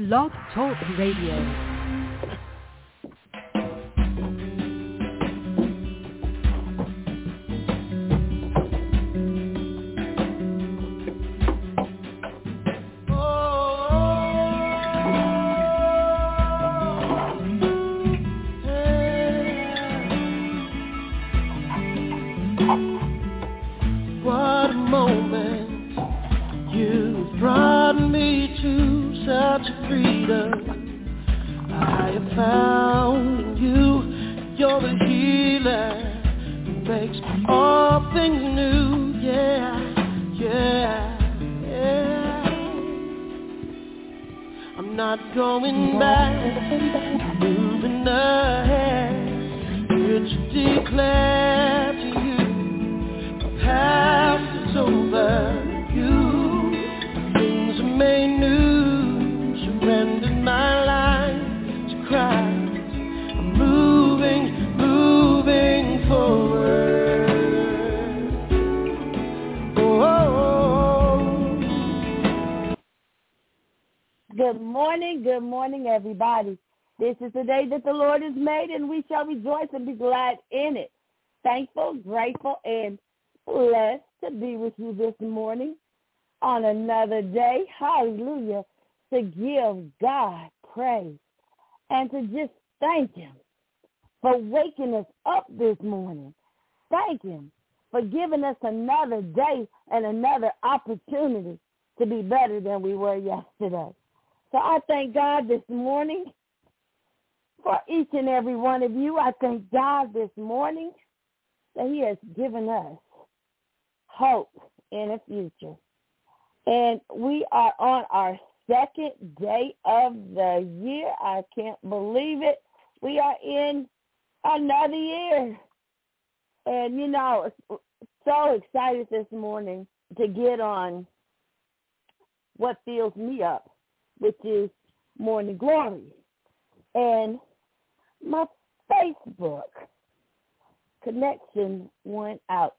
Blog Talk Radio. Good morning, everybody. This is the day that the Lord has made, and we shall rejoice and be glad in it. Thankful, grateful, and blessed to be with you this morning on another day. Hallelujah. To give God praise and to just thank him for waking us up this morning. Thank him for giving us another day and another opportunity to be better than we were yesterday. So I thank God this morning for each and every one of you. I thank God this morning that he has given us hope in a future. And we are on our second day of the year. I can't believe it. We are in another year. And, you know, so excited this morning to get on what fills me up, which is Morning Glory. And my Facebook connection went out.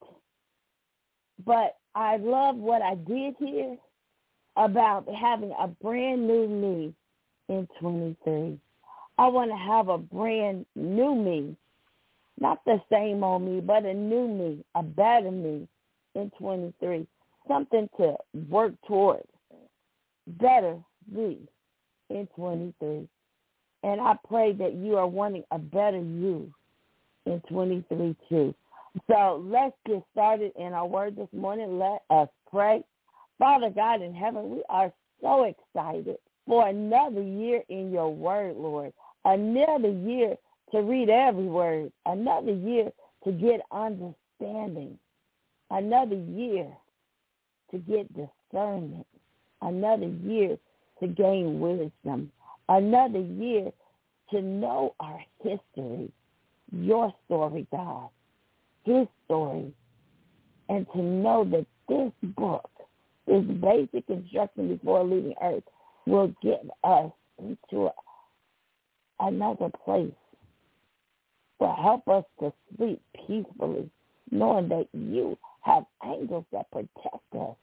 But I love what I did here about having a brand new me in 23. I want to have a brand new me, not the same old me, but a new me, a better me in 23, something to work toward, better me in 23. And I pray that you are wanting a better you in 23 too. So let's get started in our word this morning. Let us pray. Father God in heaven, we are so excited for another year in your word, Lord. Another year to read every word. Another year to get understanding. Another year to get discernment. Another year to gain wisdom. Another year to know our history, your story, God, his story, and to know that this book, this basic instruction before leaving earth, will get us into another place, will help us to sleep peacefully, knowing that you have angels that protect us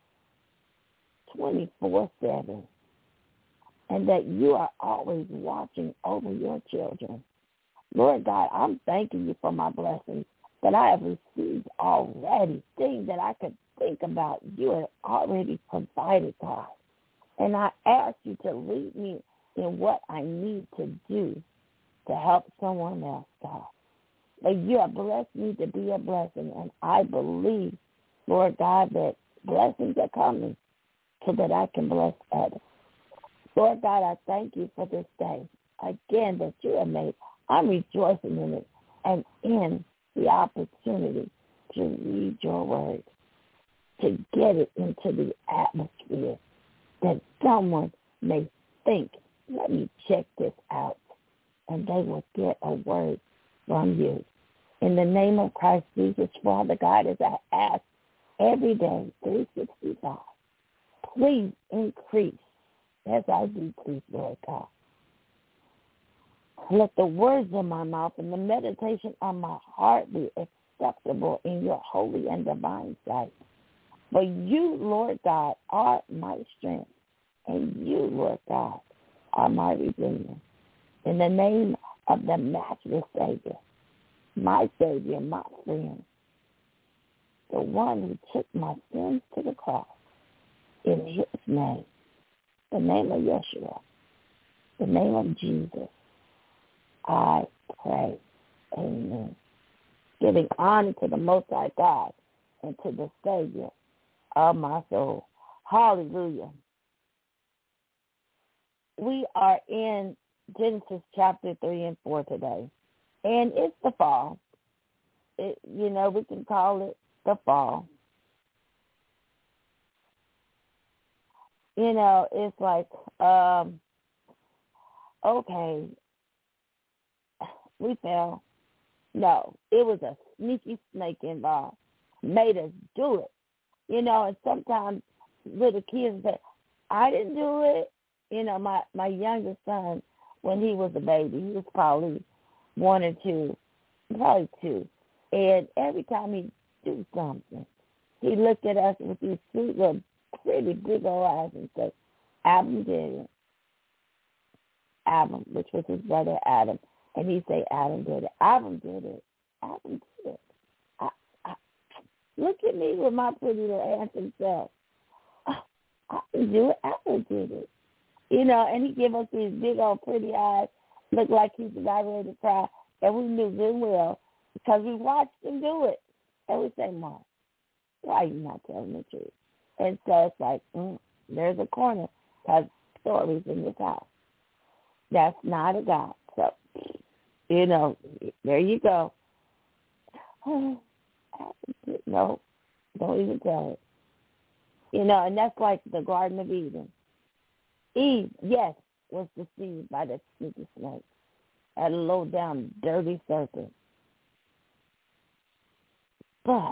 24/7. And that you are always watching over your children. Lord God, I'm thanking you for my blessings that I have received already, things that I could think about. You have already provided, God. And I ask you to lead me in what I need to do to help someone else, God. But you have blessed me to be a blessing, and I believe, Lord God, that blessings are coming so that I can bless others. Lord God, I thank you for this day, again, that you have made. I'm rejoicing in it and in the opportunity to read your word, to get it into the atmosphere, that someone may think, let me check this out, and they will get a word from you. In the name of Christ Jesus, Father God, as I ask every day, 365, please increase as I decrease, Lord God. Let the words of my mouth and the meditation of my heart be acceptable in your holy and divine sight. For you, Lord God, are my strength, and you, Lord God, are my Redeemer. In the name of the matchless Savior, my friend, the one who took my sins to the cross, in his name, the name of Yeshua, the name of Jesus, I pray. Amen. Giving honor to the Most High God and to the Savior of my soul. Hallelujah. We are in Genesis chapter 3 and 4 today. And it's the fall. We can call it the fall. It's like, okay, we fell. No, it was a sneaky snake involved. Made us do it. And sometimes little kids say, I didn't do it. My youngest son, when he was a baby, he was probably 1 or 2, probably 2. And every time he'd do something, he looked at us with these sweet little pretty big old eyes and say, Adam did it. Adam, which was his brother Adam. And he'd say, Adam did it. Adam did it. Adam did it. Look at me with my pretty little handsome self. I didn't do it. Adam did it. And he give us these big old pretty eyes, look like he's about ready to cry. And we knew good well because we watched him do it. And we say, Mom, why are you not telling the truth? And so it's like, there's a corner because stories in this house. That's not a God. So, there you go. No, don't even tell it. And that's like the Garden of Eden. Eve, yes, was deceived by that sneaky snake, that low-down, dirty serpent. But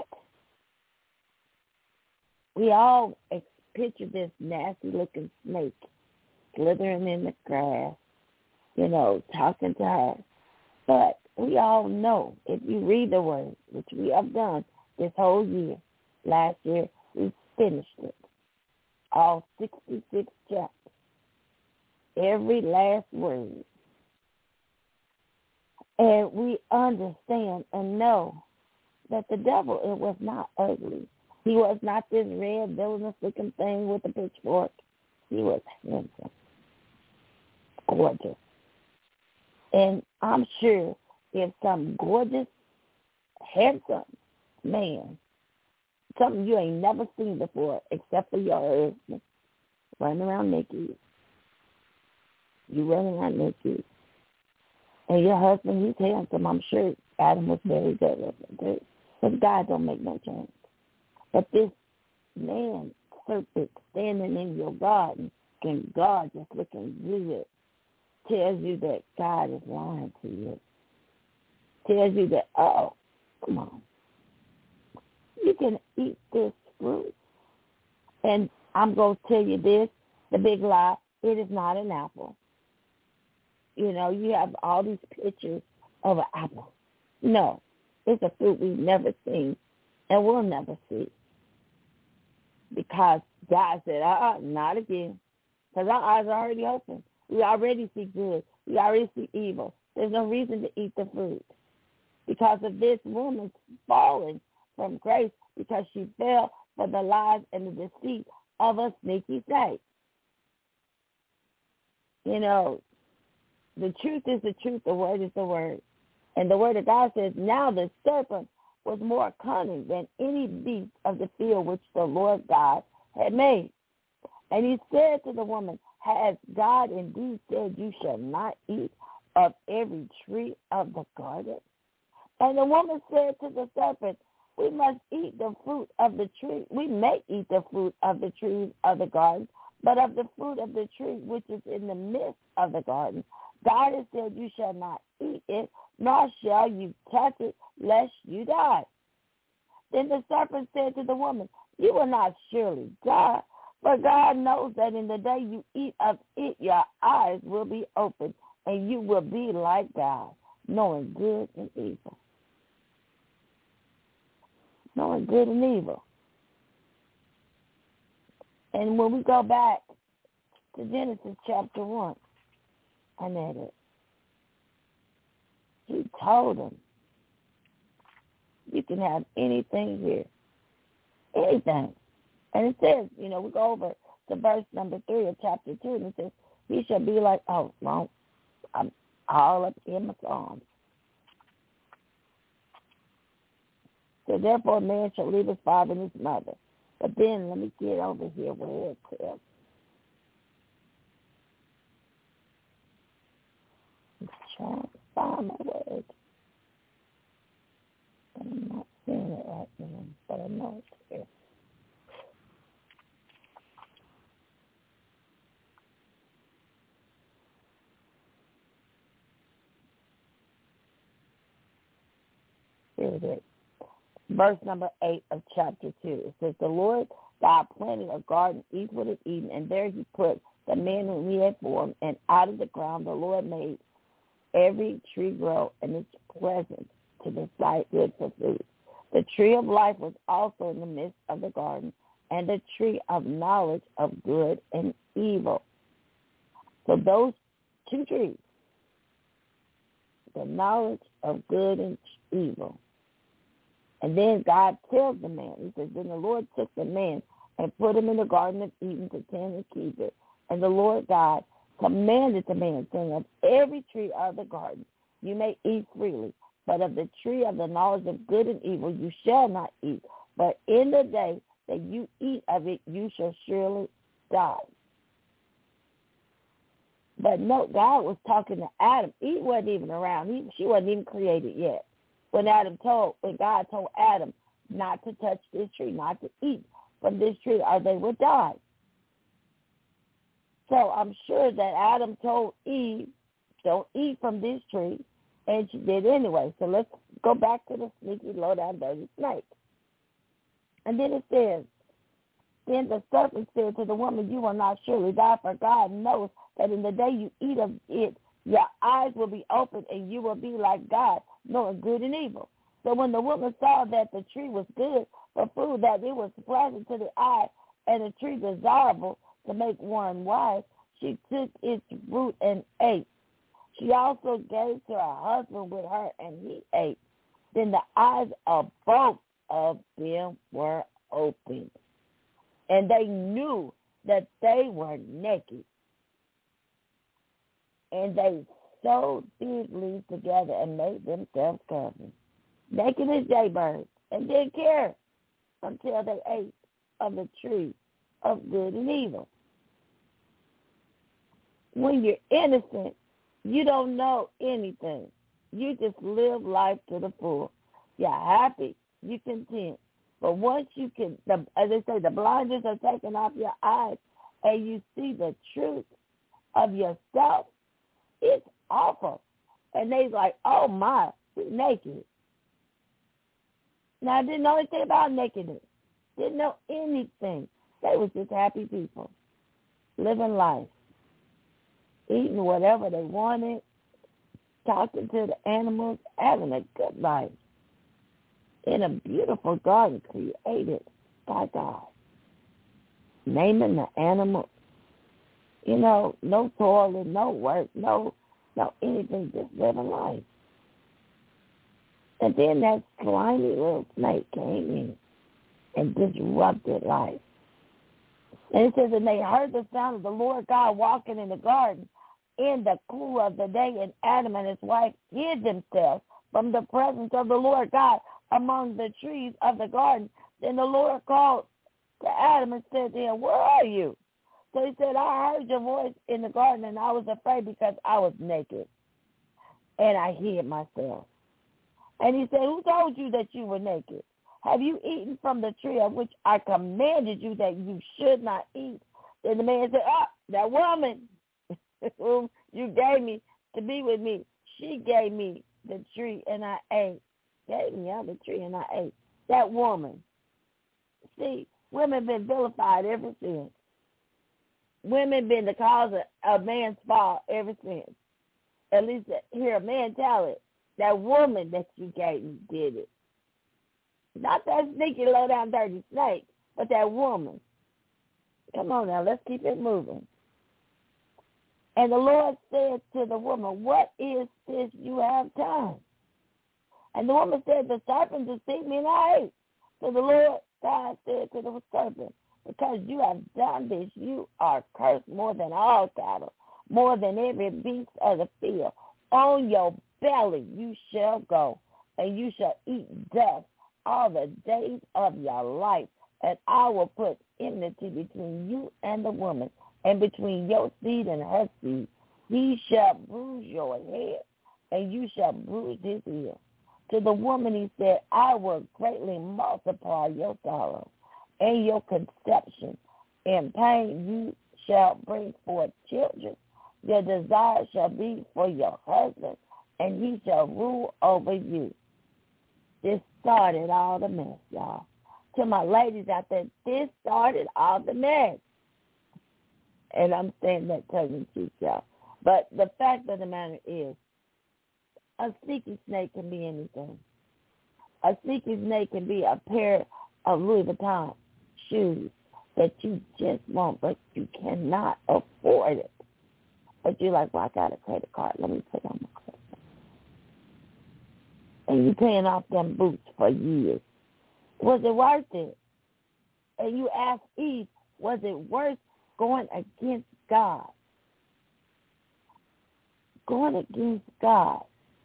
we all picture this nasty-looking snake slithering in the grass, talking to her. But we all know, if you read the word, which we have done this whole year, last year, we finished it, all 66 chapters. Every last word. And we understand and know that the devil, it was not ugly. He was not this red, villainous-looking thing with a pitchfork. He was handsome, gorgeous. And I'm sure if some gorgeous, handsome man, something you ain't never seen before except for your husband, running around naked, you running around naked. And your husband, he's handsome. I'm sure Adam was very good looking too. But God don't make no change. But this man, serpent, standing in your garden, and God just looking good, tells you that God is lying to you. Tells you that, oh, come on. You can eat this fruit. And I'm going to tell you this, the big lie, it is not an apple. You have all these pictures of an apple. No, it's a fruit we've never seen and will never see. Because God said, not again. Because our eyes are already open. We already see good. We already see evil. There's no reason to eat the fruit. Because of this woman falling from grace, because she fell for the lies and the deceit of a sneaky snake. The truth is the truth, the word is the word. And the word of God says, now the serpent was more cunning than any beast of the field which the Lord God had made. And he said to the woman, has God indeed said you shall not eat of every tree of the garden? And the woman said to the serpent, we must eat the fruit of the tree. We may eat the fruit of the trees of the garden, but of the fruit of the tree which is in the midst of the garden, God has said you shall not eat it, nor shall you touch it, lest you die. Then the serpent said to the woman, you will not surely die, for God knows that in the day you eat of it, your eyes will be opened, and you will be like God, knowing good and evil. Knowing good and evil. And when we go back to Genesis chapter 1, and at it. He told him, you can have anything here. Anything. And it says, we go over to verse number 3 of chapter 2, and it says, he shall be like, I'm all up in my arms. So therefore a man shall leave his father and his mother. But then let me get over here where it says. I'm trying to find my word. I'm not seeing it right now, but I know it's here. Here it is. Verse number 8 of chapter 2. It says, the Lord God planted a garden eastward of Eden, and there he put the man whom he had formed, and out of the ground the Lord made every tree grow, and it's pleasant to the sight, good for food. The tree of life was also in the midst of the garden, and the tree of knowledge of good and evil. So those two trees, the knowledge of good and evil. And then God tells the man, he says, then the Lord took the man and put him in the Garden of Eden to tend and keep it. And the Lord God commanded the man, saying, of every tree of the garden you may eat freely, but of the tree of the knowledge of good and evil you shall not eat. But in the day that you eat of it, you shall surely die. But note, God was talking to Adam. Eve wasn't even around. She wasn't even created yet. When God told Adam not to touch this tree, not to eat from this tree, or they would die. So I'm sure that Adam told Eve, don't eat from this tree, and she did anyway. So let's go back to the sneaky, low-down, dirty snake. And then it says, then the serpent said to the woman, you will not surely die, for God knows that in the day you eat of it, your eyes will be opened, and you will be like God, knowing good and evil. So when the woman saw that the tree was good for food, that it was pleasant to the eye, and a tree desirable to make one wise, she took its root and ate. She also gave to her husband with her, and he ate. Then the eyes of both of them were opened, and they knew that they were naked. And they sewed fig leaves together and made themselves coverings, naked as jaybirds, and didn't care until they ate of the tree of good and evil. When you're innocent, you don't know anything. You just live life to the full. You're happy. You're content. But once you can, as they say, the blinders are taken off your eyes, and you see the truth of yourself, it's awful. And they's like, oh my, we're naked. Now, I didn't know anything about nakedness. Didn't know anything. They was just happy people, living life, eating whatever they wanted, talking to the animals, having a good life in a beautiful garden created by God. Naming the animals. No toilet, no work, no anything, just living life. And then that slimy little snake came in and disrupted life. And it says, and they heard the sound of the Lord God walking in the garden in the cool of the day, and Adam and his wife hid themselves from the presence of the Lord God among the trees of the garden. Then the Lord called to Adam and said to him, where are you? So he said, I heard your voice in the garden, and I was afraid because I was naked, and I hid myself. And he said, who told you that you were naked? Have you eaten from the tree of which I commanded you that you should not eat? Then the man said, that woman whom you gave me to be with me, she gave me the tree, and I ate. Gave me of the tree, and I ate. That woman. See, women been vilified ever since. Women been the cause of man's fall ever since. At least hear a man tell it. That woman that you gave me did it. Not that sneaky, low-down, dirty snake, but that woman. Come on now, let's keep it moving. And the Lord said to the woman, what is this you have done? And the woman said, the serpent deceived me and I ate. So the Lord God said to the serpent, because you have done this, you are cursed more than all cattle, more than every beast of the field. On your belly you shall go, and you shall eat dust all the days of your life. And I will put enmity between you and the woman, and between your seed and her seed. He shall bruise your head, and you shall bruise his heel. To the woman he said, I will greatly multiply your sorrow and your conception. In pain you shall bring forth children. Your desire shall be for your husband, and he shall rule over you. This started all the mess, y'all. To my ladies out there, this started all the mess. And I'm saying that tongue-in-cheek, y'all. But the fact of the matter is, a sneaky snake can be anything. A sneaky snake can be a pair of Louis Vuitton shoes that you just want, but you cannot afford it. But you're like, well, I got a credit card. Let me put on my credit card. And you're paying off them boots for years. Was it worth it? And you ask Eve, was it worth going against God? Going against God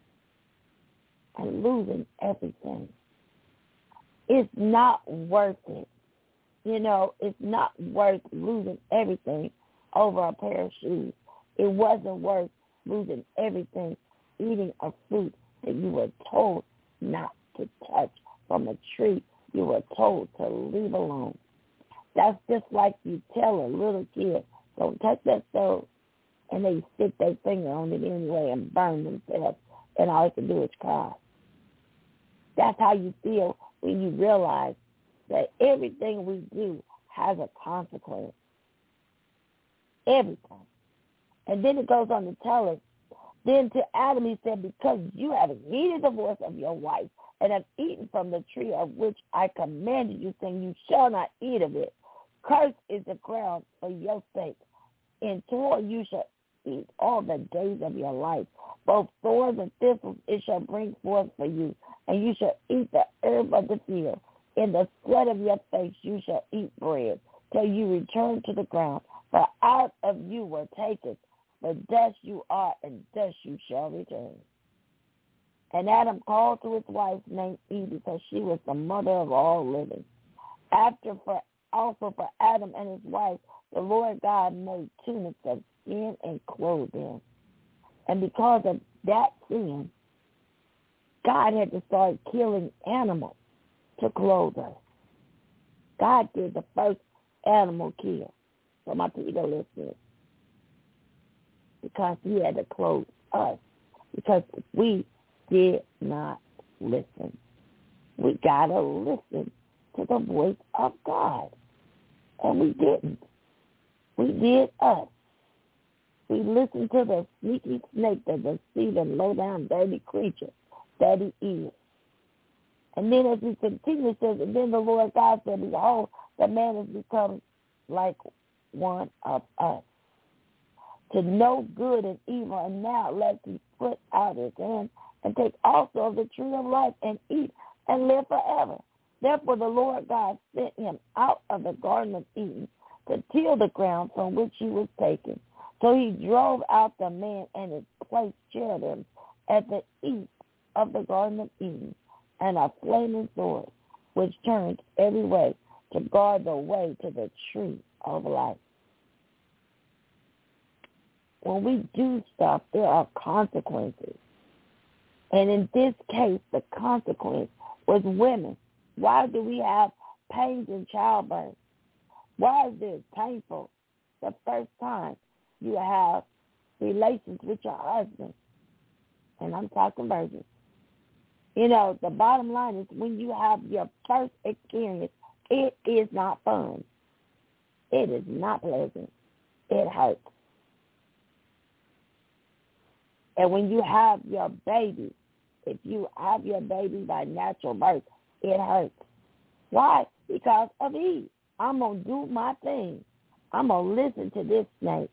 and losing everything. It's not worth it. You know, it's not worth losing everything over a pair of shoes. It wasn't worth losing everything eating a fruit that you were told not to touch from a tree you were told to leave alone. That's just like you tell a little kid, don't touch that stove, and they stick their finger on it anyway and burn themselves, and all they can do is cry. That's how you feel when you realize that everything we do has a consequence. Everything. And then it goes on to tell us, then to Adam he said, because you have heeded the voice of your wife and have eaten from the tree of which I commanded you, saying you shall not eat of it. Cursed is the ground for your sake. In toil you shall eat all the days of your life. Both thorns and thistles it shall bring forth for you, and you shall eat the herb of the field. In the sweat of your face you shall eat bread, till you return to the ground. For out of you were taken, for dust you are, and dust you shall return. And Adam called to his wife named Eve, because she was the mother of all living. Also for Adam and his wife, the Lord God made tunics of skin and clothed them. And because of that sin, God had to start killing animals to clothe us. God did the first animal kill. So my people listen. Because he had to clothe us. Because we did not listen. We got to listen to the voice of God. And we didn't. We did us. We listened to the sneaky snake, the deceiving, low-down, dirty creature that he is. And then as we continue, it says, and then the Lord God said, behold, the man has become like one of us, to know good and evil. And now let him put out his hand and take also of the tree of life and eat and live forever. Therefore the Lord God sent him out of the Garden of Eden to till the ground from which he was taken. So he drove out the man and his placed cherubim at the east of the Garden of Eden, and a flaming sword which turns every way to guard the way to the tree of life. When we do stuff, there are consequences. And in this case, the consequence was women. Why do we have pains in childbirth? Why is this painful the first time you have relations with your husband? And I'm talking virgins. You know, the bottom line is when you have your first experience, it is not fun. It is not pleasant. It hurts. And when you have your baby, if you have your baby by natural birth, it hurts. Why? Because of Eve. I'm going to do my thing. I'm going to listen to this snake.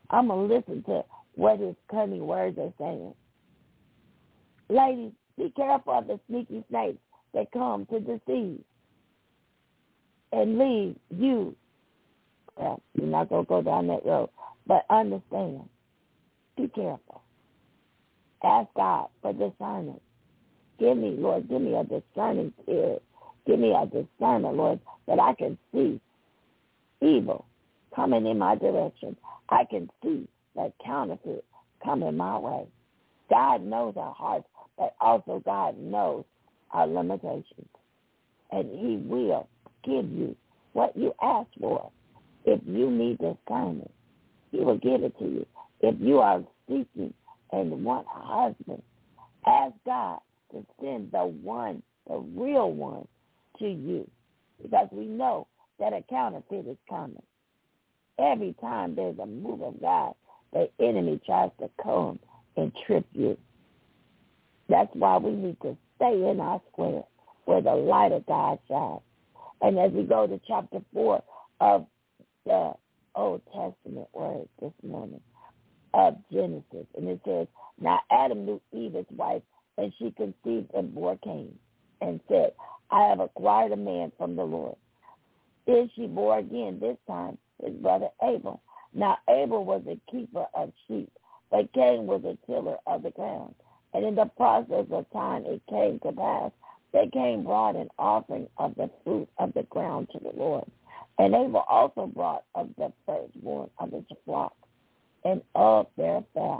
I'm going to listen to what his cunning words are saying. Ladies, be careful of the sneaky snakes that come to deceive and lead you. Well, you're not going to go down that road, but understand. Be careful. Ask God for discernment. Give me, Lord, give me a discerning spirit. Give me a discernment, Lord, that I can see evil coming in my direction. I can see that counterfeit coming my way. God knows our hearts, but also God knows our limitations. And he will give you what you ask for. If you need discernment, he will give it to you. If you are seeking and want a husband, ask God to send the one, the real one, to you. Because we know that a counterfeit is coming. Every time there's a move of God, the enemy tries to come and trip you. That's why we need to stay in our square where the light of God shines. And as we go to chapter 4 of the Old Testament word this morning of Genesis, and it says, now Adam knew Eve, his wife, and she conceived and bore Cain, and said, I have acquired a man from the Lord. Then she bore again, this time his brother Abel. Now Abel was a keeper of sheep, but Cain was a tiller of the ground. And in the process of time it came to pass that Cain brought an offering of the fruit of the ground to the Lord. And Abel also brought of the firstborn of his flock and of their fat.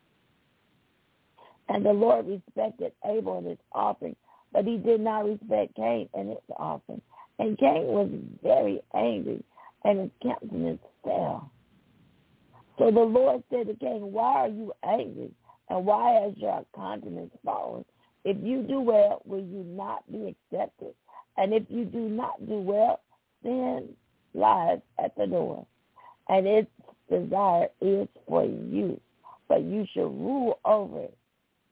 And the Lord respected Abel and his offering, but he did not respect Cain and his offering. And Cain was very angry, and his countenance fell. So the Lord said to Cain, why are you angry, and why has your countenance fallen? If you do well, will you not be accepted? And if you do not do well, sin lies at the door, and its desire is for you, but you shall rule over it.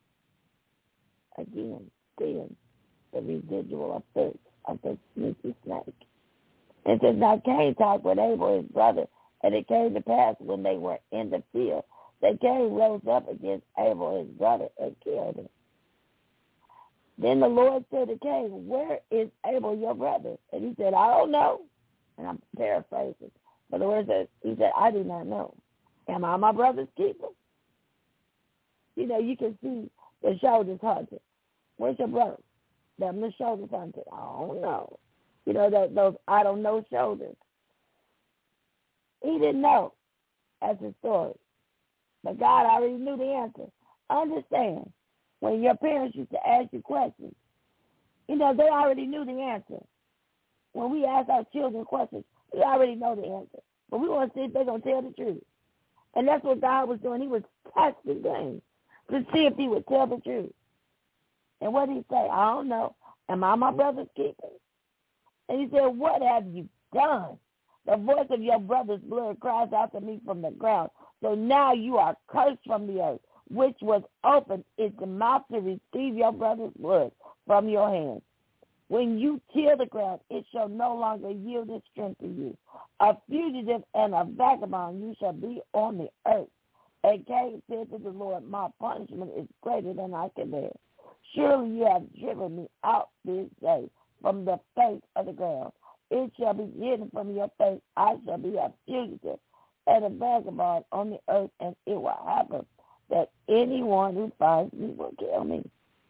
Again, sin, the residual effect of the sneaky snake. It says, now Cain talked with Abel, his brother, and it came to pass when they were in the field that Cain rose up against Abel, his brother, and killed him. Then the Lord said to Cain, where is Abel, your brother? And he said, I don't know. And I'm paraphrasing. But the word says, he said, I do not know. Am I my brother's keeper? You know, you can see the shoulders hunted. Where's your brother? Them the shoulders hunted. I don't know. You know, those I don't know shoulders. He didn't know. That's his story. But God already knew the answer. Understand, when your parents used to ask you questions, you know, they already knew the answer. When we ask our children questions, we already know the answer. But we want to see if they're going to tell the truth. And that's what God was doing. He was testing things to see if he would tell the truth. And what did he say? I don't know. Am I my brother's keeper? And he said, what have you done? The voice of your brother's blood cries out to me from the ground. So now you are cursed from the earth, which was opened its mouth to receive your brother's blood from your hands. When you till the ground, it shall no longer yield its strength to you. A fugitive and a vagabond you shall be on the earth. And Cain said to the Lord, my punishment is greater than I can bear. Surely you have driven me out this day from the face of the ground. It shall be hidden from your face. I shall be a fugitive and a vagabond on the earth, and it will happen that anyone who finds me will kill me.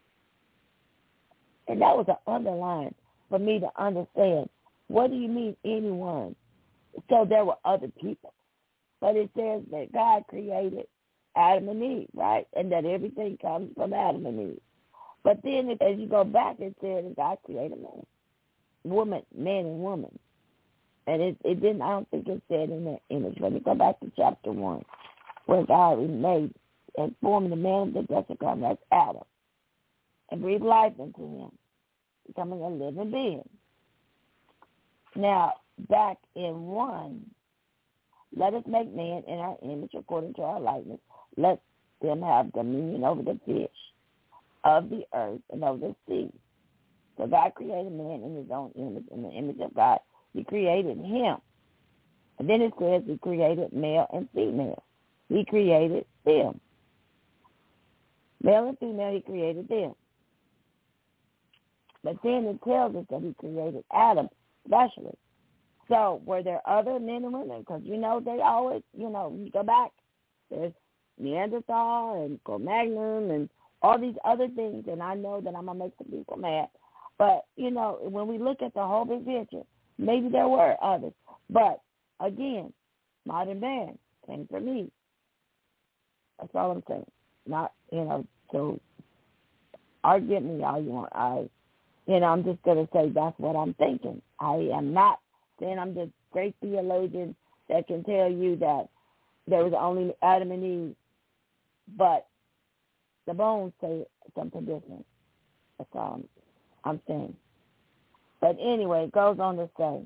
And that was an underline for me to understand. What do you mean, anyone? So there were other people. But it says that God created Adam and Eve, right? And that everything comes from Adam and Eve. But then as you go back, it said that God created man and woman. And it didn't, I don't think it said in that image. Let me go back to chapter 1, where God made and formed the man of the dust of God, that's Adam, and breathed life into him, becoming a living being. Now, back in 1, let us make man in our image according to our likeness. Let them have dominion over the fish of the earth and over the sea. So God created man in his own image. In the image of God, he created him. And then it says he created male and female. He created them. Male and female, he created them. But then it tells us that he created Adam especially. So were there other men and women? Because, they always, you go back, there's Neanderthal and Cro-Magnon and all these other things, and I know that I'm going to make some people mad. But, when we look at the whole big picture, maybe there were others. But, again, modern man came from me. That's all I'm saying. Not, so argue me all you want. I'm just going to say that's what I'm thinking. I am not saying I'm this great theologian that can tell you that there was only Adam and Eve, but the bones say something different. That's all I'm saying. But anyway, it goes on to say,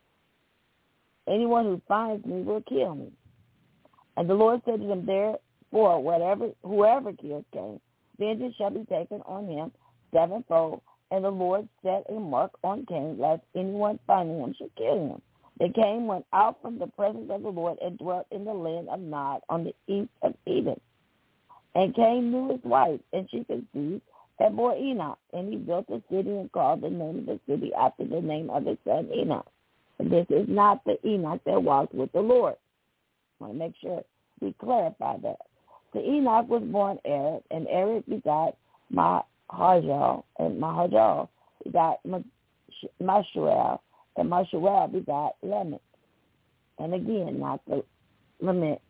anyone who finds me will kill me. And the Lord said to them, therefore, whoever kills Cain, vengeance shall be taken on him sevenfold. And the Lord set a mark on Cain, lest anyone finding him should kill him. Then Cain went out from the presence of the Lord and dwelt in the land of Nod on the east of Eden. And Cain knew his wife, and she conceived and bore Enoch. And he built a city and called the name of the city after the name of his son Enoch. And this is not the Enoch that walked with the Lord. I want to make sure we clarify that. So Enoch was born Eric, and Eric begot Mahajalel, and Mahajalel begot Meshuel, and Meshuel begot Lamech. And again, not the Lamech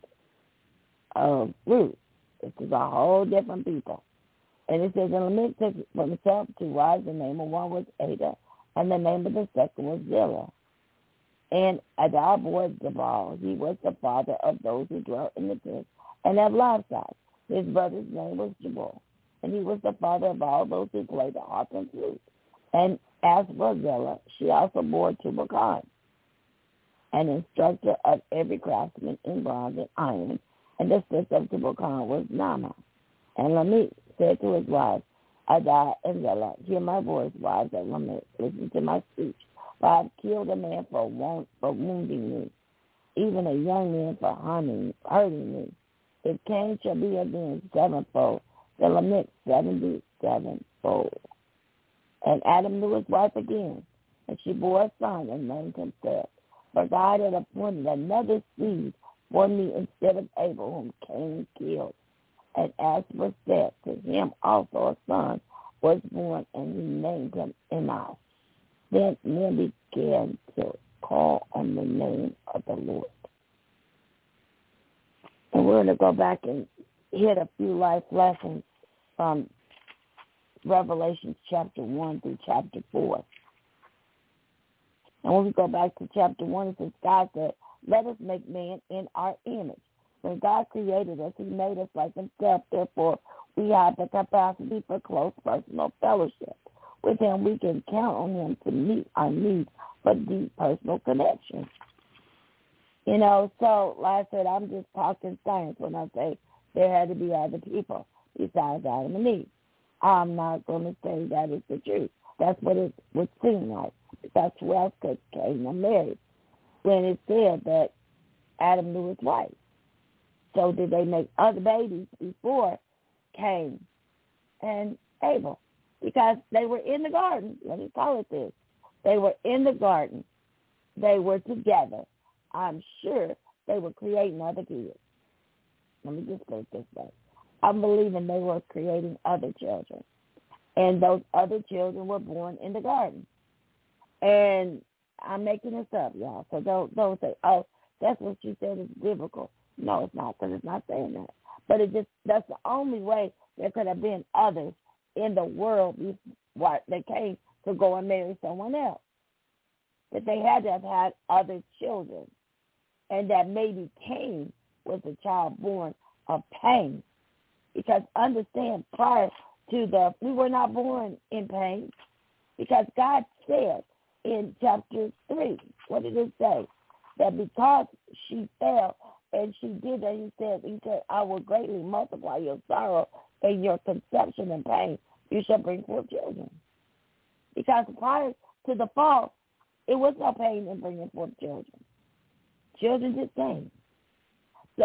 of Ruth. This is a whole different people. And it says, and Lamech took for himself 2 wives. The name of one was Ada, and the name of the second was Zillah. And Adar bore Jabal. He was the father of those who dwelt in the tents and have livestock. His brother's name was Jabal, and he was the father of all those who play the harp and flute. And as for Zillah, she also bore Tubal-Cain, an instructor of every craftsman in bronze and iron. And the sister of Tubal-Cain was Naamah. And Lamech said to his wives, Adar and Zillah, hear my voice, wives of Lamech, listen to my speech. For I have killed a man for wounding me, even a young man for hurting me. If Cain shall be avenged sevenfold, then Lamech 77-fold. And Adam knew his wife again, and she bore a son and named him Seth. For God had appointed another seed for me instead of Abel, whom Cain killed. And as for Seth, to him also a son was born, and he named him Enos. Then men began to call on the name of the Lord. And we're going to go back and hit a few life lessons from Revelation chapter 1 through chapter 4. And when we go back to chapter 1, it says, God said, let us make man in our image. When God created us, he made us like himself. Therefore, we have the capacity for close personal fellowship. With him, we can count on him to meet our needs for deep personal connection. So like I said, I'm just talking science when I say there had to be other people besides Adam and Eve. I'm not going to say that is the truth. That's what it would seem like. That's who else could Cain and married when it said that Adam knew his wife. So did they make other babies before Cain and Abel? Because they were in the garden. Let me call it this. They were in the garden. They were together. I'm sure they were creating other kids. Let me just put it this way. I'm believing they were creating other children. And those other children were born in the garden. And I'm making this up, y'all. So don't say, oh, that's what you said is biblical. No, it's not, because it's not saying that. But that's the only way there could have been others in the world before they came to go and marry someone else. That they had to have had other children. And that maybe Cain was a child born of pain. Because understand, prior to we were not born in pain. Because God said in chapter 3, what did it say? That because she fell and she did that, he said, I will greatly multiply your sorrow and your conception and pain. You shall bring forth children. Because prior to the fall, it was no pain in bringing forth children. Children just came. So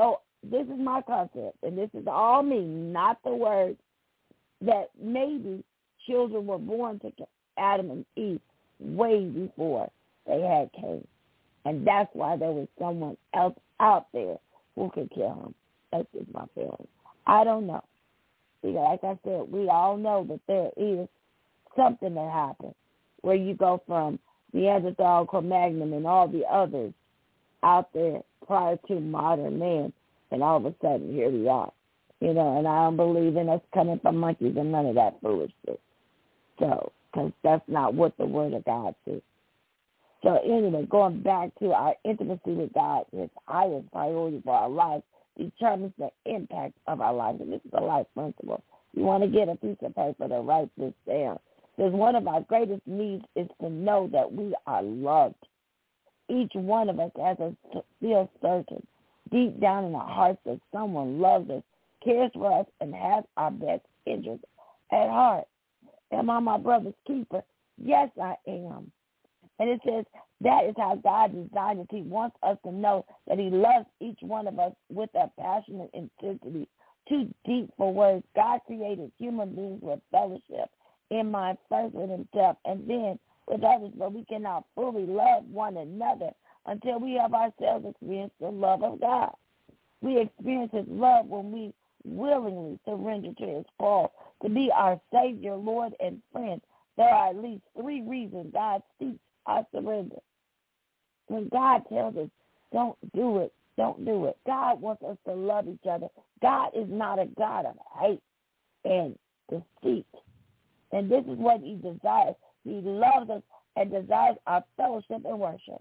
this is my concept, and this is all me, not the word, that maybe children were born to Adam and Eve way before they had Cain. And that's why there was someone else out there who could kill him. That's just my feeling. I don't know. Because like I said, we all know that there is something that happened where you go from Neanderthal, Cro-Magnon, and all the others out there prior to modern man, and all of a sudden here we are. And I don't believe in us coming from monkeys and none of that foolishness. So, because that's not what the Word of God says. So anyway, going back to our intimacy with God, His highest priority for our life determines the impact of our life. And this is a life principle. You want to get a piece of paper to write this down. Because one of our greatest needs is to know that we are loved. Each one of us has to feel certain, deep down in our hearts, that someone loves us, cares for us, and has our best interests at heart. Am I my brother's keeper? Yes, I am. And it says that is how God designed it. He wants us to know that He loves each one of us with a passionate intensity, too deep for words. God created human beings with fellowship in mind, first with Himself and then with others, but we cannot fully love one another until we have ourselves experienced the love of God. We experience His love when we willingly surrender to His call to be our Savior, Lord, and friend. There are at least 3 reasons God seeks our surrender. When God tells us, don't do it, don't do it. God wants us to love each other. God is not a God of hate and deceit. And this is what He desires. He loves us and desires our fellowship and worship.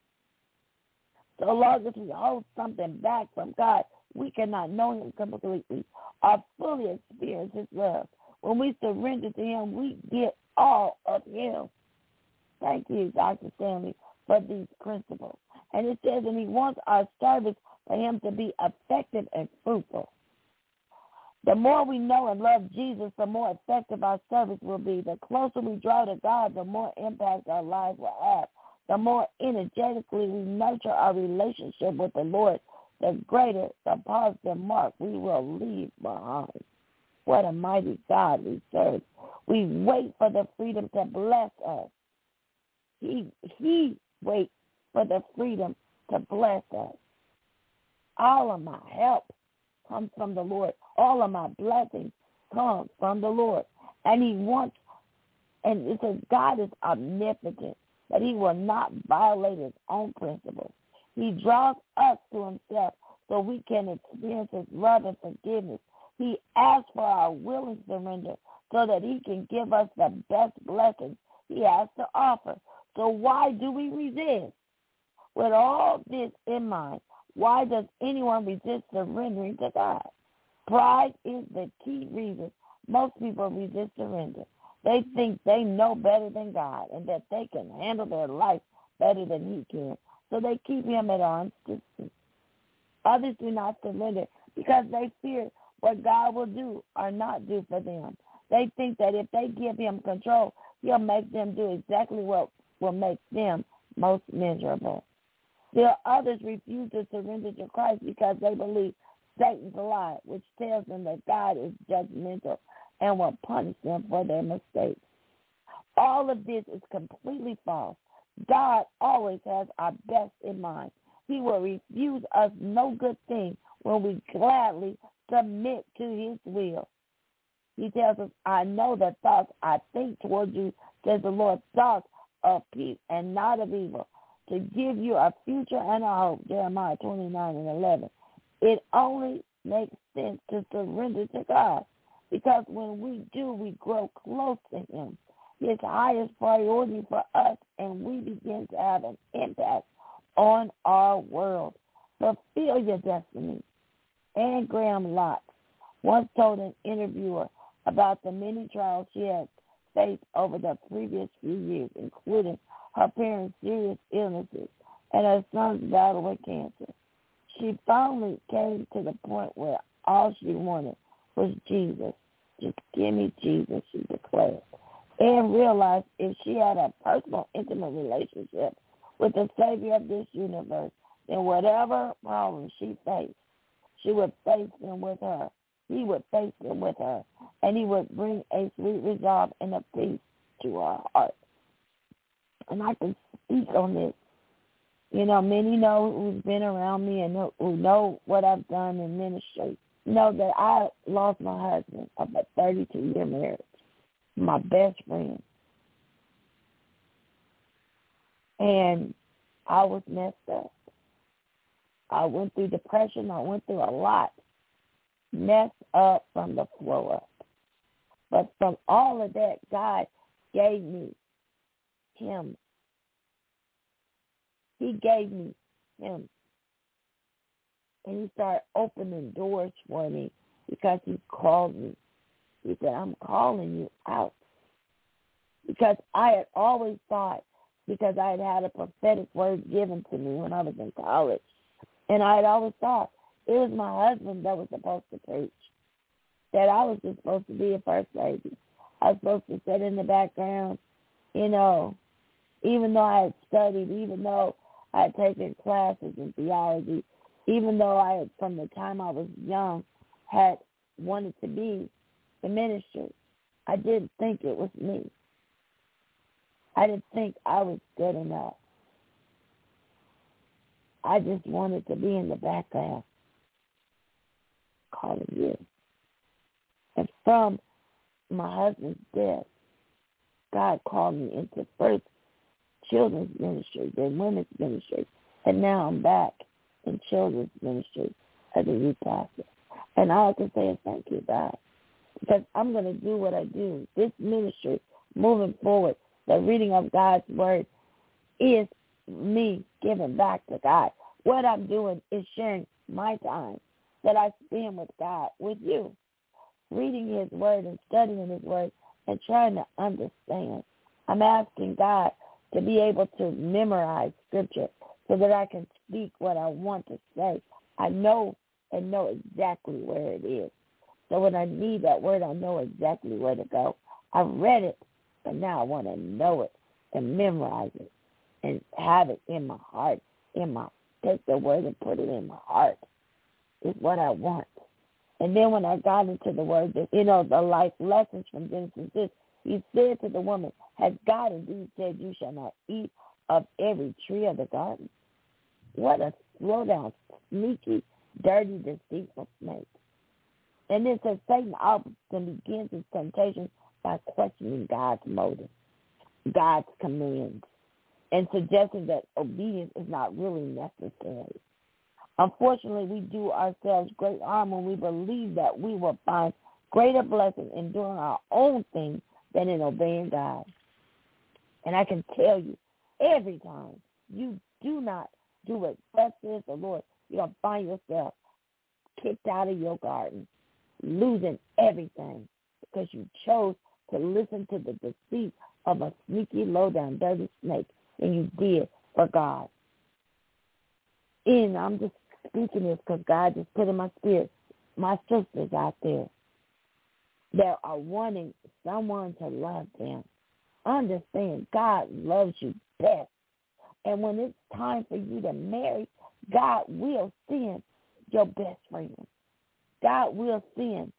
So long as we hold something back from God, we cannot know Him completely or fully experience His love. When we surrender to Him, we get all of Him. Thank you, Dr. Stanley, for these principles. And it says, and He wants our service for Him to be effective and fruitful. The more we know and love Jesus, the more effective our service will be. The closer we draw to God, the more impact our lives will have. The more energetically we nurture our relationship with the Lord, the greater the positive mark we will leave behind. What a mighty God we serve. We wait for the freedom to bless us. He waits for the freedom to bless us. All of my help comes from the Lord. All of my blessings come from the Lord. And He wants, and it says God is omnipotent, that He will not violate His own principles. He draws us to Himself so we can experience His love and forgiveness. He asks for our willing surrender so that He can give us the best blessings He has to offer. So why do we resist? With all this in mind, why does anyone resist surrendering to God? Pride is the key reason most people resist surrender. They think they know better than God and that they can handle their life better than He can, so they keep Him at arm's distance. Others do not surrender because they fear what God will do or not do for them. They think that if they give Him control, He'll make them do exactly what will make them most miserable. Still others refuse to surrender to Christ because they believe Satan's a lie, which tells them that God is judgmental and will punish them for their mistakes. All of this is completely false. God always has our best in mind. He will refuse us no good thing when we gladly submit to His will. He tells us, I know the thoughts I think towards you, says the Lord, thoughts of peace and not of evil, to give you a future and a hope, Jeremiah 29:11. It only makes sense to surrender to God, because when we do, we grow close to Him, His highest priority for us, and we begin to have an impact on our world. Fulfill your destiny. Anne Graham Lotz once told an interviewer about the many trials she had faced over the previous few years, including her parents' serious illnesses and her son's battle with cancer. She finally came to the point where all she wanted was Jesus. Just give me Jesus, she declared, and realized if she had a personal, intimate relationship with the Savior of this universe, then whatever problems she faced, she would face him with her. He would face him with her, and he would bring a sweet resolve and a peace to her heart. And I can speak on this. You know, many know who's been around me and who know what I've done in ministry. Know that I lost my husband of a 32-year marriage, my best friend. And I was messed up. I went through depression. I went through a lot. Messed up from the floor up. But from all of that, God gave me him. He gave me him. And he started opening doors for me because he called me. He said, I'm calling you out. Because I had always thought, because I had a prophetic word given to me when I was in college, and I had always thought it was my husband that was supposed to preach, that I was just supposed to be a first lady. I was supposed to sit in the background, you know, even though I had studied, even though I had taken classes in theology, even though I had, from the time I was young, had wanted to be in ministry. I didn't think it was me. I didn't think I was good enough. I just wanted to be in the background, calling you. And from my husband's death, God called me into first children's ministry, then women's ministry, and now I'm back in children's ministry as a youth pastor. And all I can say is thank you, God, because I'm going to do what I do. This ministry, moving forward, the reading of God's word is me giving back to God. What I'm doing is sharing my time that I spend with God, with you, reading his word and studying his word and trying to understand. I'm asking God to be able to memorize scripture so that I can speak what I want to say. I know and know exactly where it is. So when I need that word, I know exactly where to go. I read it, but now I want to know it and memorize it and have it in my heart, take the word and put it in my heart is what I want. And then when I got into the word, the life lessons from Genesis, he said to the woman, has God indeed said you shall not eat of every tree of the garden? What a slow-down, sneaky, dirty, deceitful snake. And then says Satan often begins his temptation by questioning God's motive, God's commands, and suggesting that obedience is not really necessary. Unfortunately, we do ourselves great harm when we believe that we will find greater blessing in doing our own thing than in obeying God. And I can tell you, every time you do not do what thus says the Lord, you're going to find yourself kicked out of your garden, losing everything because you chose to listen to the deceit of a sneaky, low-down, dirty snake, and you did for God. And I'm just speaking this because God just put in my spirit, my sisters out there that are wanting someone to love them. Understand, God loves you best. And when it's time for you to marry, God will send your best friend. God will send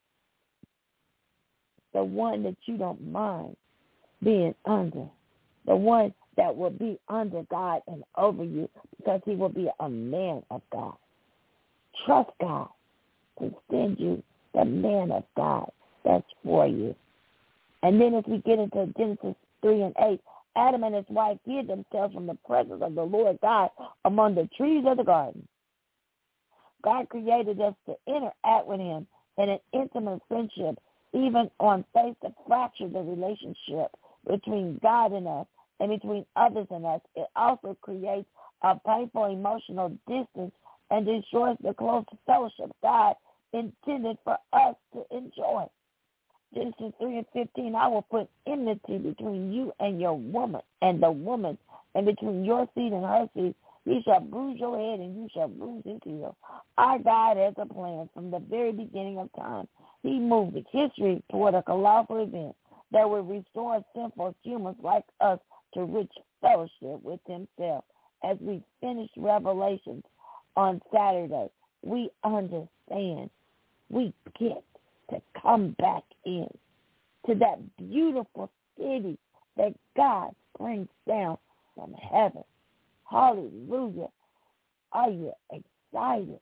the one that you don't mind being under, the one that will be under God and over you because he will be a man of God. Trust God to send you the man of God that's for you. And then as we get into Genesis 3 and 8, Adam and his wife hid themselves from the presence of the Lord God among the trees of the garden. God created us to interact with him in an intimate friendship, even on faith to fracture the relationship between God and us and between others and us. It also creates a painful emotional distance and destroys the close fellowship God intended for us to enjoy. Genesis 3 and 15, I will put enmity between you and your woman, and the woman, and between your seed and her seed. He shall bruise your head, and you shall bruise his heel. Our God has a plan from the very beginning of time. He moved history toward a colossal event that would restore sinful humans like us to rich fellowship with himself. As we finished Revelations on Saturday, we understand we get to come back in to that beautiful city that God brings down from heaven. Hallelujah. Are you excited?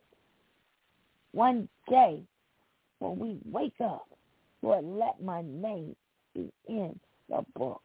One day when we wake up, Lord, let my name be in the book.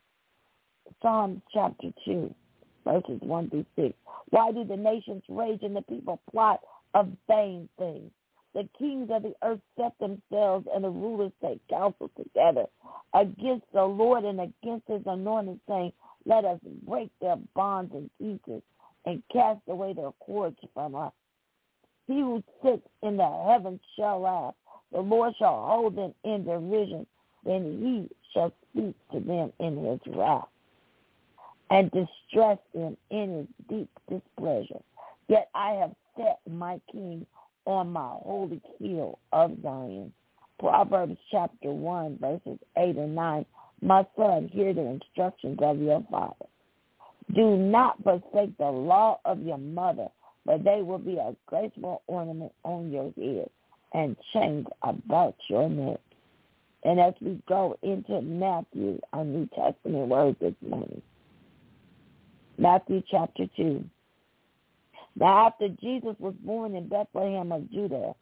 Psalms chapter 2, verses 1 through 6. Why do the nations rage and the people plot a vain thing? The kings of the earth set themselves, and the rulers take counsel together against the Lord and against his anointed, saying, let us break their bonds in pieces and cast away their cords from us. He who sits in the heavens shall laugh. The Lord shall hold them in derision. Then he shall speak to them in his wrath and distress them in his deep displeasure. Yet I have set my king on my holy hill of Zion. Proverbs chapter 1, verses 8 and 9. My son, hear the instructions of your father. Do not forsake the law of your mother, for they will be a graceful ornament on your head and chains about your neck. And as we go into Matthew, our New Testament word this morning, Matthew chapter 2. Now after Jesus was born in Bethlehem of Judea,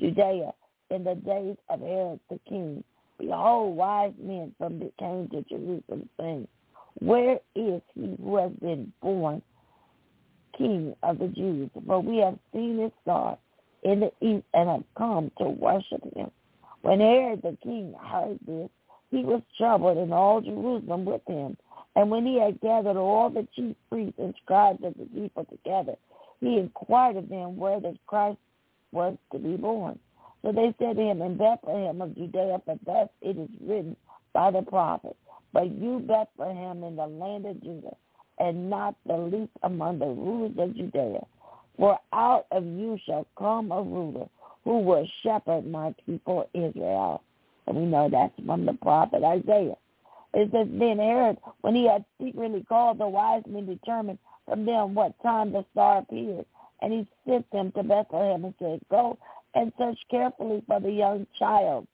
in the days of Herod the king, behold, wise men came to Jerusalem, saying, where is he who has been born King of the Jews? For we have seen his star in the east and have come to worship him. When Herod the king heard this, he was troubled, and all Jerusalem with him. And when he had gathered all the chief priests and scribes of the people together, he inquired of them where the Christ was to be born. So they said to him, in Bethlehem of Judea, for thus it is written by the prophet, but you, Bethlehem, in the land of Judah, and not the least among the rulers of Judea, for out of you shall come a ruler who will shepherd my people Israel. And we know that's from the prophet Isaiah. It says, then Herod, when he had secretly called the wise men, determined from them what time the star appeared. And he sent them to Bethlehem and said, go and search carefully for the young child.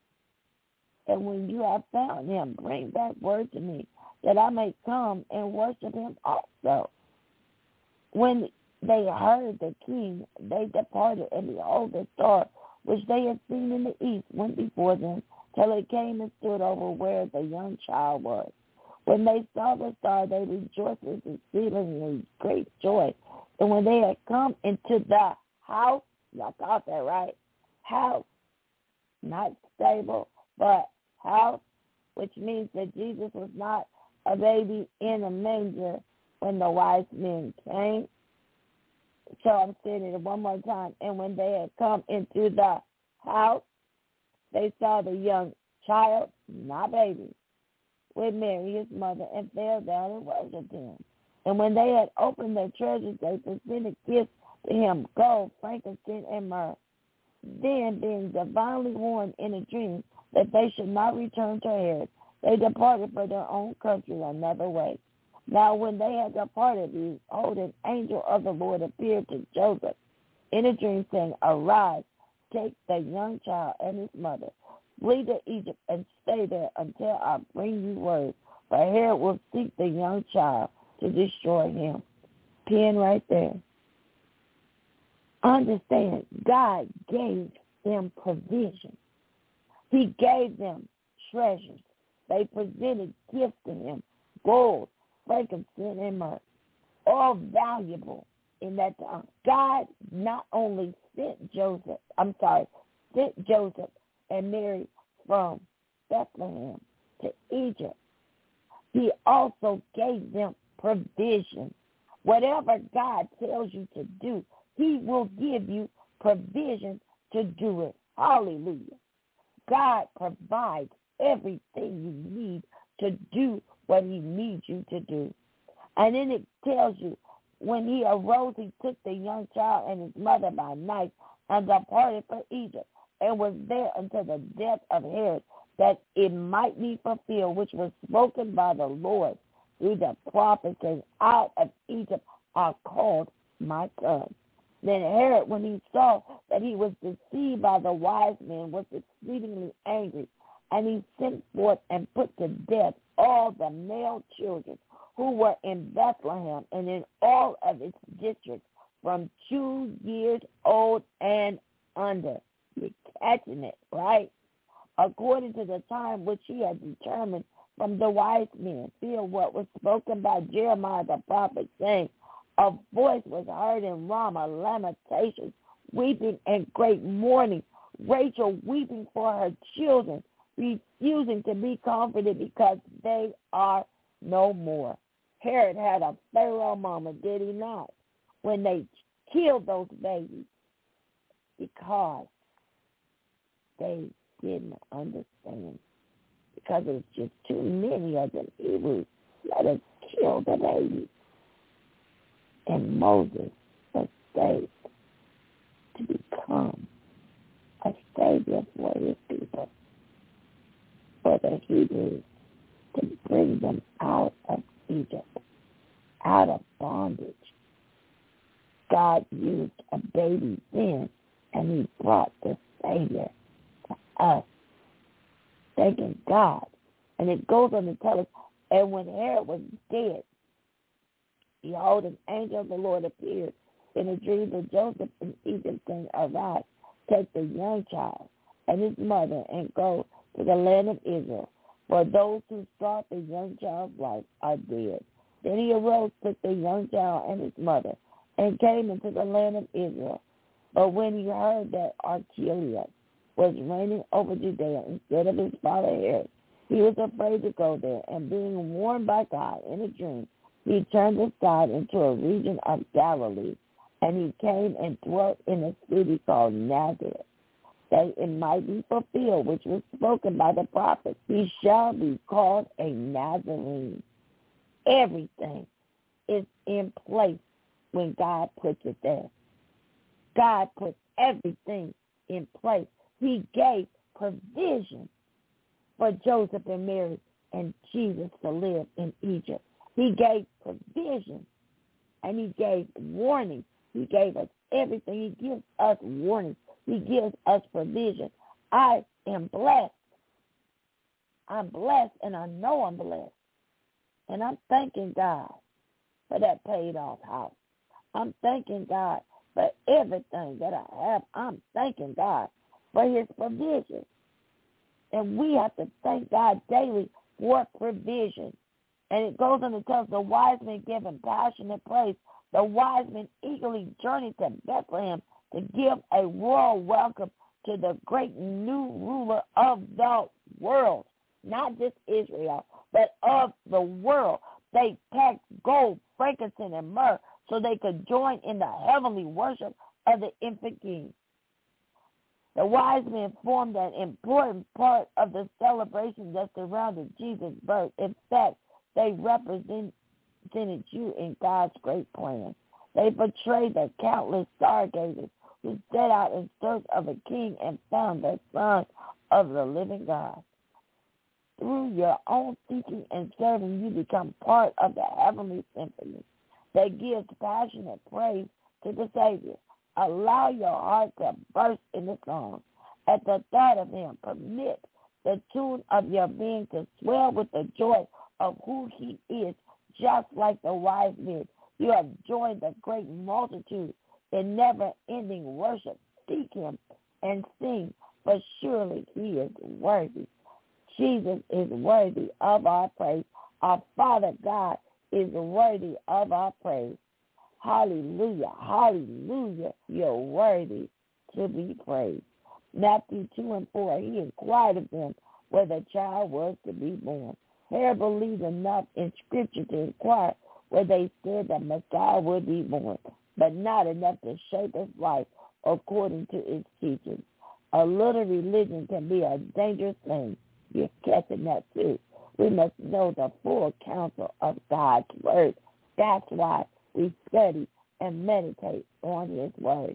And when you have found him, bring back word to me, that I may come and worship him also. When they heard the king, they departed, and behold, the star which they had seen in the east went before them, till it came and stood over where the young child was. When they saw the star, they rejoiced with exceedingly great joy. And when they had come into the house, y'all caught that right? House, not stable, but house, which means that Jesus was not a baby in a manger when the wise men came. So I'm saying it one more time. And when they had come into the house, they saw the young child, not baby, with Mary, his mother, and fell down and worshipped him. And when they had opened their treasures, they presented gifts to him, gold, frankincense, and myrrh. Then, being divinely warned in a dream that they should not return to Herod, they departed for their own country another way. Now when they had departed, behold, an angel of the Lord appeared to Joseph in a dream, saying, arise, take the young child and his mother, flee to Egypt, and stay there until I bring you word. For Herod will seek the young child to destroy him. Pen right there. Understand, God gave them provision. He gave them treasures. They presented gifts to him, gold, frankincense, and myrrh, all valuable in that time. God not only sent Joseph and Mary from Bethlehem to Egypt, he also gave them provision. Whatever God tells you to do, he will give you provision to do it. Hallelujah. God provides everything you need to do what he needs you to do. And then it tells you, when he arose, he took the young child and his mother by night and departed for Egypt, and was there until the death of Herod, that it might be fulfilled, which was spoken by the Lord through the prophet, saying, out of Egypt I called my son. Then Herod, when he saw that he was deceived by the wise men, was exceedingly angry, and he sent forth and put to death all the male children who were in Bethlehem and in all of its districts from 2 years old and under. You're catching it, right? According to the time which he had determined from the wise men. Feel what was spoken by Jeremiah the prophet, saying, a voice was heard in Ramah, lamentations, weeping and great mourning, Rachel weeping for her children, refusing to be comforted because they are no more. Herod had a Pharaoh moment, did he not, when they killed those babies because they didn't understand, because it was just too many of them. It was, let us kill the babies. And Moses was saved to become a savior for his people, for the Hebrews, to bring them out of Egypt, out of bondage. God used a baby then, and he brought the Savior to us. Thanking God. And it goes on to tell us, and when Herod was dead, behold, an angel of the Lord appeared in a dream to Joseph in Egypt, saying, arise, take the young child and his mother and go to the land of Israel, for those who sought the young child's life are dead. Then he arose, took the young child and his mother, and came into the land of Israel. But when he heard that Archelaus was reigning over Judea instead of his father Herod, he was afraid to go there, and being warned by God in a dream, he turned aside into a region of Galilee, and he came and dwelt in a city called Nazareth, that it might be fulfilled, which was spoken by the prophet, he shall be called a Nazarene. Everything is in place when God puts it there. God put everything in place. He gave provision for Joseph and Mary and Jesus to live in Egypt. He gave provision, and he gave warning. He gave us everything. He gives us warning. He gives us provision. I am blessed. I'm blessed, and I know I'm blessed. And I'm thanking God for that paid-off house. I'm thanking God for everything that I have. I'm thanking God for his provision. And we have to thank God daily for provision. And it goes on to tell us the wise men giving passionate praise. The wise men eagerly journeyed to Bethlehem to give a royal welcome to the great new ruler of the world. Not just Israel, but of the world. They packed gold, frankincense, and myrrh so they could join in the heavenly worship of the infant king. The wise men formed an important part of the celebration that surrounded Jesus' birth. In fact, they represented you in God's great plan. They portrayed the countless stargazers who set out in search of a king and found the Son of the living God. Through your own thinking and serving, you become part of the heavenly symphony that gives passionate praise to the Savior. Allow your heart to burst into song. At the thought of him, permit the tune of your being to swell with the joy of who he is, just like the wise men. You have joined the great multitude in never-ending worship. Seek him and sing, for surely he is worthy. Jesus is worthy of our praise. Our Father God is worthy of our praise. Hallelujah, hallelujah, you're worthy to be praised. Matthew 2:4, he inquired of them where the child was to be born. Herod believed enough in Scripture to inquire where they said that Messiah would be born, but not enough to shape his life according to its teachings. A little religion can be a dangerous thing. You're catching that too. We must know the full counsel of God's word. That's why we study and meditate on his word.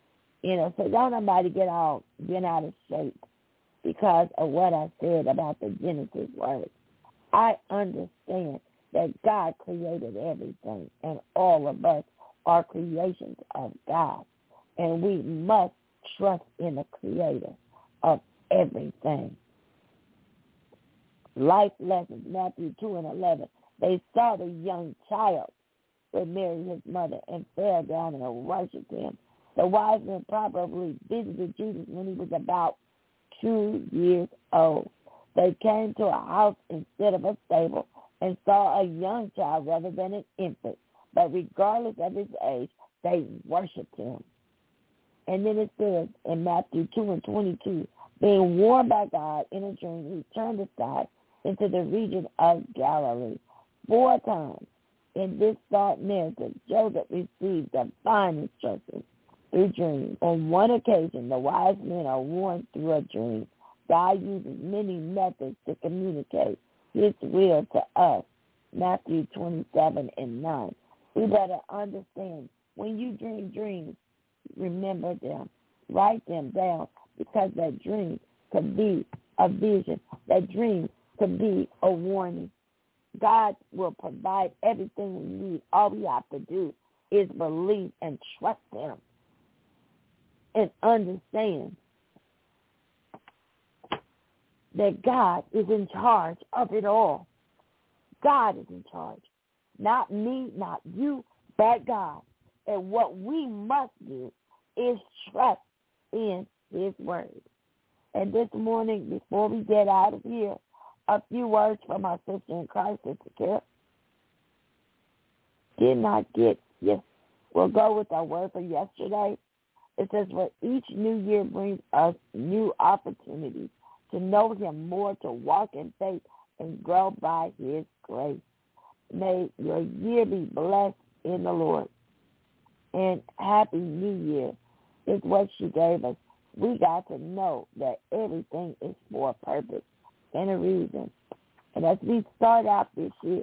So don't nobody get out of shape because of what I said about the Genesis word. I understand that God created everything, and all of us are creations of God, and we must trust in the Creator of everything. Life lessons, Matthew 2:11. They saw the young child with Mary, his mother, and fell down and worshipped him. The wise men probably visited Jesus when he was about 2 years old. They came to a house instead of a stable and saw a young child rather than an infant. But regardless of his age, they worshipped him. And then it says in Matthew 2:22, being warned by God in a dream, he turned aside into the region of Galilee. 4 times in this thought narrative, Joseph received divine instructions through dreams. On one occasion, the wise men are warned through a dream. God uses many methods to communicate his will to us. Matthew 27:9. We better understand, when you dream dreams, remember them. Write them down, because that dream could be a vision. That dream could be a warning. God will provide everything we need. All we have to do is believe and trust him and understand that God is in charge of it all. God is in charge. Not me, not you, but God. And what we must do is trust in his word. And this morning, before we get out of here, a few words from our sister in Christ, Sister Carol. Did not get, yes, we'll go with our word for yesterday. It says, for each new year brings us new opportunities to know him more, to walk in faith, and grow by his grace. May your year be blessed in the Lord. And Happy New Year is what she gave us. We got to know that everything is for a purpose and a reason. And as we start out this year,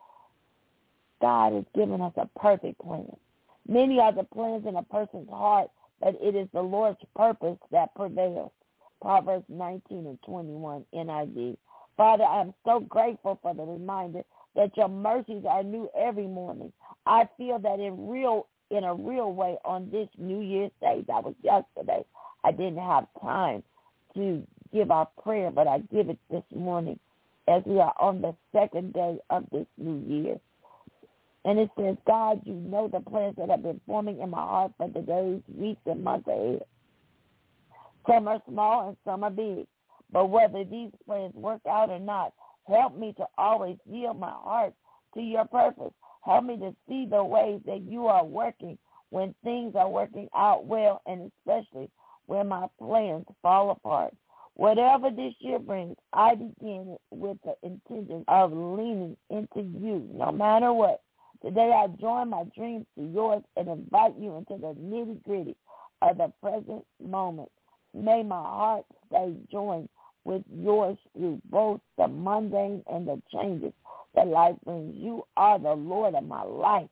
God has given us a perfect plan. Many are the plans in a person's heart, but it is the Lord's purpose that prevails. Proverbs 19:21 NIV. Father, I'm so grateful for the reminder that your mercies are new every morning. I feel that in a real way on this New Year's Day. That was yesterday. I didn't have time to give our prayer, but I give it this morning as we are on the second day of this new year. And it says, God, you know the plans that have been forming in my heart for the days, weeks, and months ahead. Some are small and some are big. But whether these plans work out or not, help me to always yield my heart to your purpose. Help me to see the ways that you are working when things are working out well, and especially when my plans fall apart. Whatever this year brings, I begin with the intention of leaning into you no matter what. Today I join my dreams to yours and invite you into the nitty-gritty of the present moment. May my heart stay joined with yours through both the mundane and the changes that life brings. You are the Lord of my life.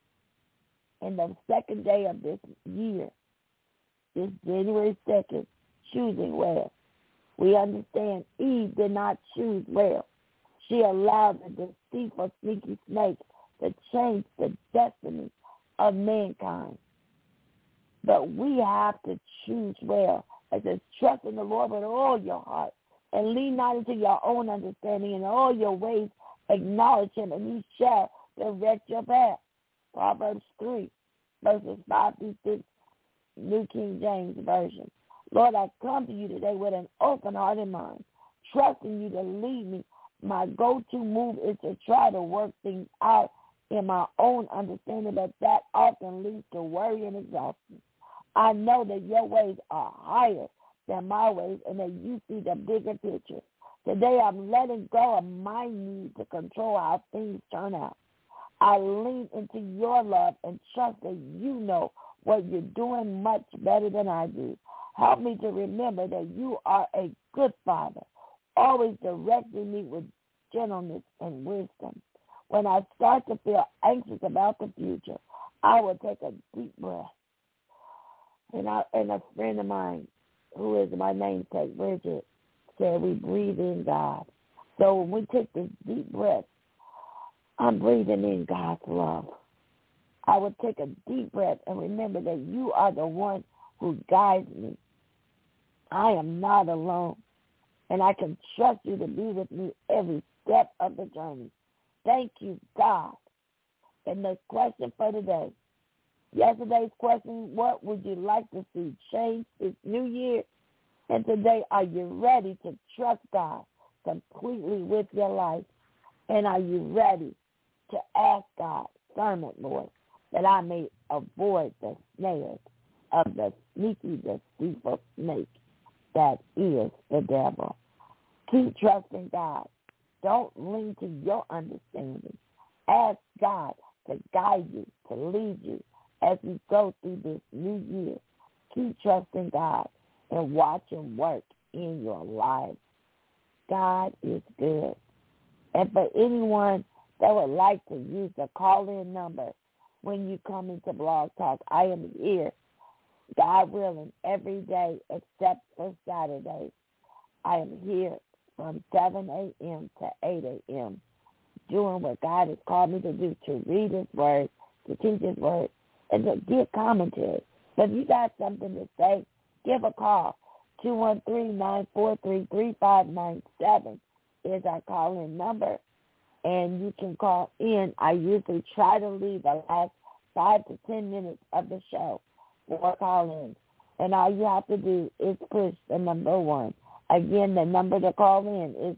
In the second day of this year, this January 2nd, choosing well. We understand Eve did not choose well. She allowed the deceitful, sneaky snake to change the destiny of mankind. But we have to choose well. It says, trust in the Lord with all your heart and lean not into your own understanding. In all your ways acknowledge him, and he shall direct your path. Proverbs 3, verses 5 through 6, New King James Version. Lord, I come to you today with an open heart and mind, trusting you to lead me. My go-to move is to try to work things out in my own understanding, but that often leads to worry and exhaustion. I know that your ways are higher than my ways and that you see the bigger picture. Today I'm letting go of my need to control how things turn out. I lean into your love and trust that you know what you're doing much better than I do. Help me to remember that you are a good Father, always directing me with gentleness and wisdom. When I start to feel anxious about the future, I will take a deep breath. And a friend of mine, who is my namesake, Bridget, said we breathe in God. So when we take this deep breath, I'm breathing in God's love. I would take a deep breath and remember that you are the one who guides me. I am not alone, and I can trust you to be with me every step of the journey. Thank you, God. And the question for today, yesterday's question, what would you like to see change this new year? And today, are you ready to trust God completely with your life? And are you ready to ask God, discernment, Lord, that I may avoid the snares of the sneaky, deceitful snake that is the devil? Keep trusting God. Don't lean to your understanding. Ask God to guide you, to lead you as we go through this new year. Keep trusting God and watch Him work in your life. God is good. And for anyone that would like to use the call-in number when you come into Blog Talk, I am here, God willing, every day except for Saturdays. I am here from 7 a.m. to 8 a.m. doing what God has called me to do, to read His Word, to teach His Word, and to give commentary. So if you got something to say, give a call. 213-943-3597 is our call-in number, and you can call in. I usually try to leave the last 5 to 10 minutes of the show for call-ins, and all you have to do is push the number 1. Again, the number to call in is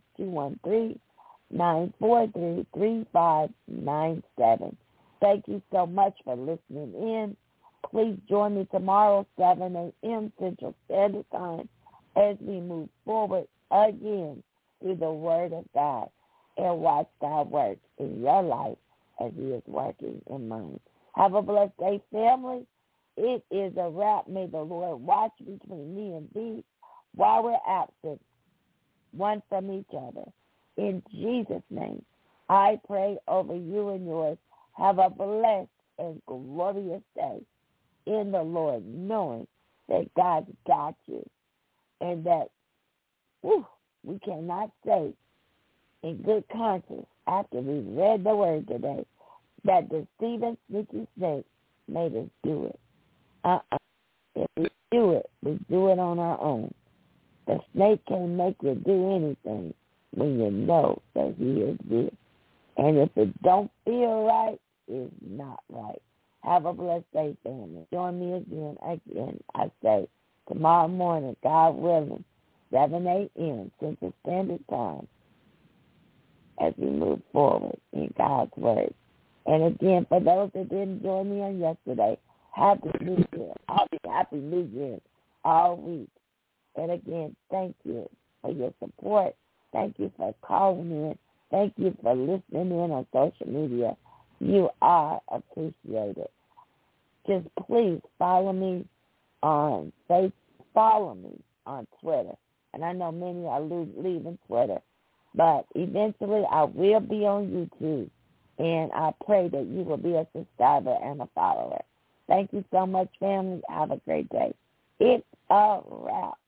213-943-3597. Thank you so much for listening in. Please join me tomorrow, 7 a.m. Central Standard Time, as we move forward again through the Word of God and watch God work in your life as He is working in mine. Have a blessed day, family. It is a wrap. May the Lord watch between me and thee while we're absent, one from each other. In Jesus' name, I pray over you and yours. Have a blessed and glorious day in the Lord, knowing that God's got you, and that we cannot say in good conscience after we read the Word today that the Stephen sneaky snake made us do it. If we do it, we do it on our own. The snake can't make you do anything when you know that he is there. And if it don't feel right, it's not right. Have a blessed day, family. Join me again, I say, tomorrow morning, God willing, 7 a.m. Central Standard Time, as we move forward in God's Word. And again, for those that didn't join me on yesterday, Happy New Year. I'll be Happy New Year all week. And again, thank you for your support. Thank you for calling in. Thank you for listening in on social media. You are appreciated. Just please follow me on Facebook. Follow me on Twitter. And I know many are leaving Twitter. But eventually I will be on YouTube. And I pray that you will be a subscriber and a follower. Thank you so much, family. Have a great day. It's a wrap.